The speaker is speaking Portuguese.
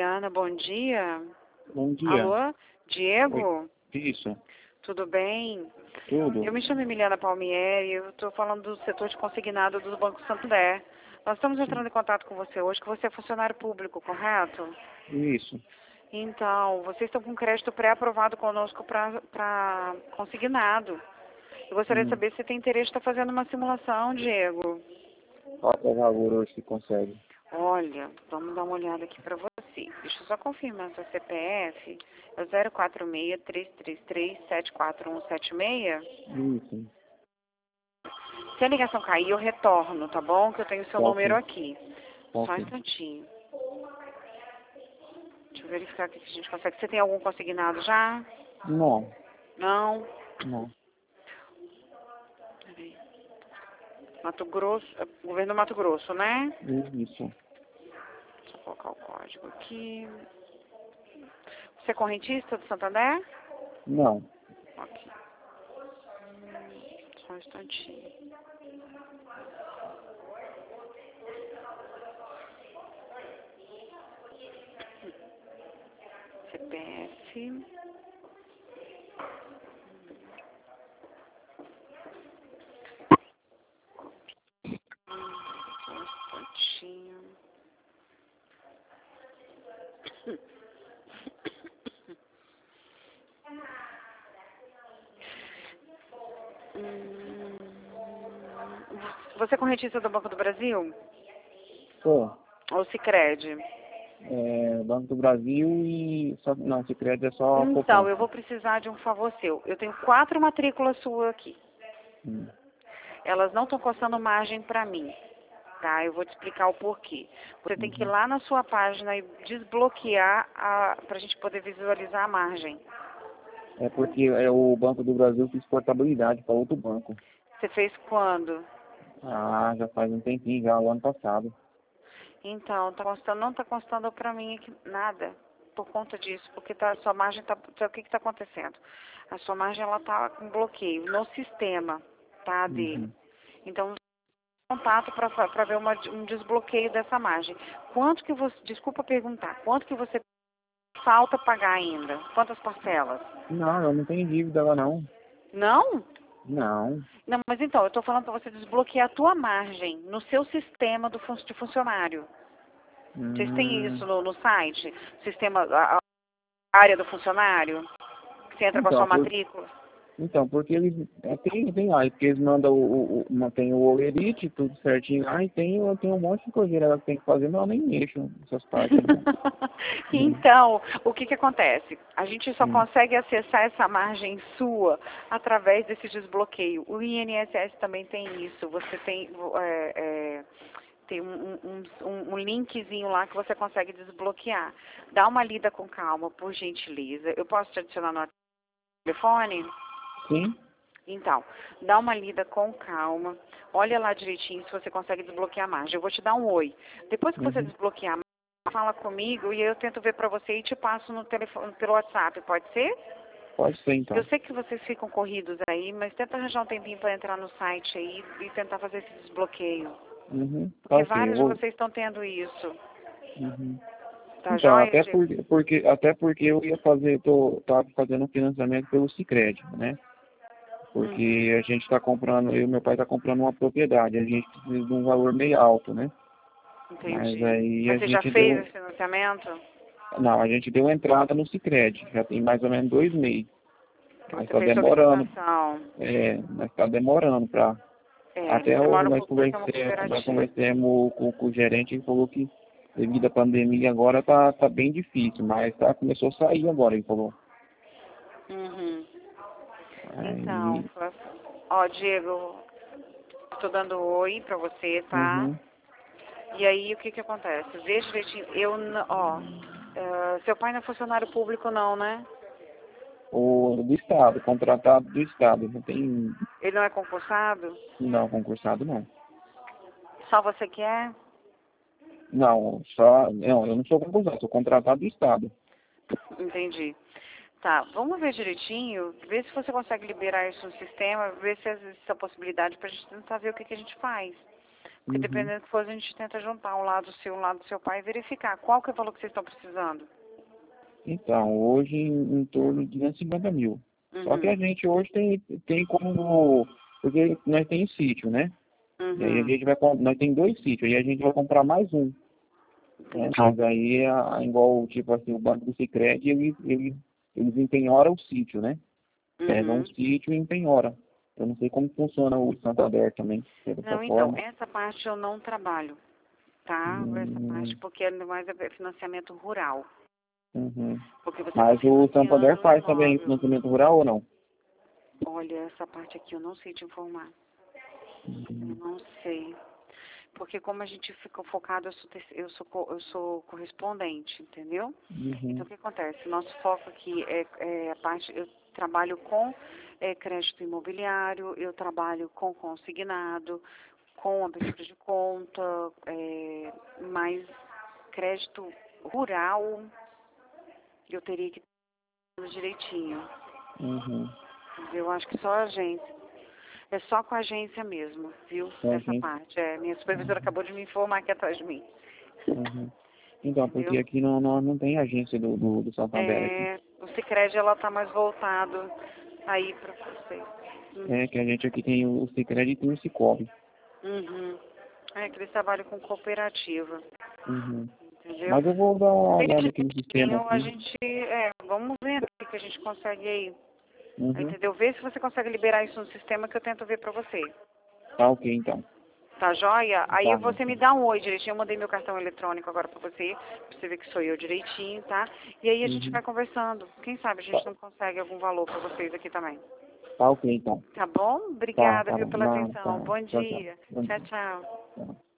Emiliana, bom dia. Bom dia. Alô, Diego? Oi. Isso, Tudo bem? tudo. Eu me chamo Emiliana Palmieri, eu estou falando do setor de consignado do Banco Santander. Nós estamos entrando em contato com você hoje, que você é funcionário público, correto? Isso. Então, vocês estão com crédito pré-aprovado conosco para consignado. Eu gostaria de saber se você tem interesse em estar fazendo uma simulação, Diego. Qual é o valor hoje que consegue? Olha, vamos dar uma olhada aqui para você. Deixa eu só confirmar seu CPF. É o 046-333-74176. Isso. Se a ligação cair, eu retorno, tá bom? Que eu tenho o seu número aqui. Só um instantinho. Deixa eu verificar aqui se a gente consegue. Você tem algum consignado já? Não, Não? não. Peraí. Mato Grosso, governo do Mato Grosso, né? Isso. Deixa eu colocar o código aqui. Você é correntista do Santander? Não. Ok. Só um instantinho. CPF. Só um instantinho. Você é correntista do Banco do Brasil? Sou. Ou Sicredi? Banco do Brasil e... Só, não, Sicredi é só Então, poupança. eu vou precisar de um favor seu. Eu tenho 4 matrículas suas aqui. Elas não estão costando margem para mim, tá? Eu vou te explicar o porquê. Você tem que ir lá na sua página e desbloquear para a gente poder visualizar a margem. É porque o Banco do Brasil fez portabilidade para outro banco. Você fez quando? Ah, já faz um tempinho, já o ano passado. Então, não está constando para mim aqui nada por conta disso, porque a sua margem tá, o que está acontecendo? A sua margem ela tá com bloqueio no sistema, tá, dele. Então, contato para ver um desbloqueio dessa margem. Quanto que você, desculpa perguntar, quanto que você falta pagar ainda? Quantas parcelas? Não, eu não tenho dívida lá não. Não? Não. Não, mas então, eu estou falando para você desbloquear a tua margem no seu sistema de funcionário. Vocês têm isso no site? Sistema, a área do funcionário? Que você entra com a sua matrícula? Então, porque eles tem lá, porque eles mandam tem o Olerite, tudo certinho lá, e tem um monte de coisinha lá que tem que fazer, mas eu nem mexo nessas partes. Então, o que acontece? A gente só consegue acessar essa margem sua através desse desbloqueio. O INSS também tem isso. Você tem, tem um linkzinho lá que você consegue desbloquear. Dá uma lida com calma, por gentileza. Eu posso te adicionar no telefone? Sim. Então, dá uma lida com calma. Olha lá direitinho se você consegue desbloquear a margem. Eu vou te dar um oi. Depois que você desbloquear a margem, fala comigo e eu tento ver para você e te passo no telefone, pelo WhatsApp. Pode ser? Pode ser, então. Eu sei que vocês ficam corridos aí, mas tenta arranjar um tempinho para entrar no site aí e tentar fazer esse desbloqueio. Porque vários de vocês estão tendo isso. Tá Então, joia? até porque eu ia fazer, tava fazendo um financiamento pelo Sicredi, né? Porque a gente está comprando, eu e meu pai está comprando uma propriedade, a gente precisa de um valor meio alto, né? Entendi. Mas aí Mas você já fez esse financiamento? Não, a gente deu entrada no Sicredi, já tem mais ou menos 2 meses. Mas está fez demorando. solicitação. Mas está demorando para. Até demora um nós pouco porque é uma cooperativa. conversamos com o gerente e falou que devido à pandemia agora tá bem difícil, mas começou a sair agora, ele falou. Então, ó, Diego, estou dando oi pra você, tá? E aí, o que acontece? Veja direitinho, seu pai não é funcionário público não, né? O do Estado, contratado do Estado, não tem... Ele não é concursado? Não, concursado não. Só você que é? Não, eu não sou concursado, sou contratado do Estado. Entendi. Tá, vamos ver direitinho, ver se você consegue liberar isso no sistema, ver se existe essa possibilidade pra gente tentar ver o que a gente faz. Porque dependendo do que for, a gente tenta juntar um lado seu, um lado do seu pai e verificar qual que é o valor que vocês estão precisando. Então, hoje em torno de 250 mil. Só que a Uhum. gente hoje tem como... Porque nós temos sítio, né? E aí a Uhum. gente vai... Nós tem 2 sítios, e a gente vai comprar mais um. Né? Entendi. Mas aí, igual, tipo assim, o Banco do Sicredi, eles empenhoram o sítio, né? Pegam um Uhum. sítio e empenhora. Eu não sei como funciona o Santander também, se é dessa Não, então, forma. essa parte eu não trabalho, tá? Essa parte Hum, porque é mais é financiamento rural. uhum. Porque você está Mas o Santander financiando um faz também imóvel. financiamento rural ou não? Olha, essa parte aqui eu não sei te informar. Eu Uhum. não sei. Porque como a gente fica focado, eu sou correspondente, entendeu? Então Uhum. o que acontece? Nosso foco aqui é a parte, eu trabalho com crédito imobiliário, eu trabalho com consignado, com abertura de conta, mais crédito rural, eu teria que ter direitinho. Uhum. Eu acho que só a agência. É só com a agência mesmo, viu? Então, Essa gente, parte. Minha supervisora uhum. acabou de me informar aqui atrás de mim. Uhum. Então, porque Entendeu? aqui não tem agência do Santander aqui. O Sicredi ela tá mais voltado aí para vocês. É que a gente aqui tem o Sicredi e tem o Cicobi. Uhum. É que eles trabalham com cooperativa, Uhum. entendeu? Mas eu vou dar uma Deixa olhada aqui no sistema direitinho, a aqui. gente, vamos ver o que a gente consegue aí. Uhum. Entendeu? Vê se você consegue liberar isso no sistema que eu tento ver para você. Tá ok, então. Tá joia? Aí Tá, você me dá um oi direitinho. Eu mandei meu cartão eletrônico agora pra você ver que sou eu direitinho, tá? E aí a gente uhum. vai conversando. Quem sabe a Tá, gente não consegue algum valor pra vocês aqui também. tá ok, então. Tá bom? Tá, Obrigada, tá viu, bom. pela Não, atenção. tá. Bom Tchau, tchau. dia. Bom Tchau, dia. tchau. Tchau.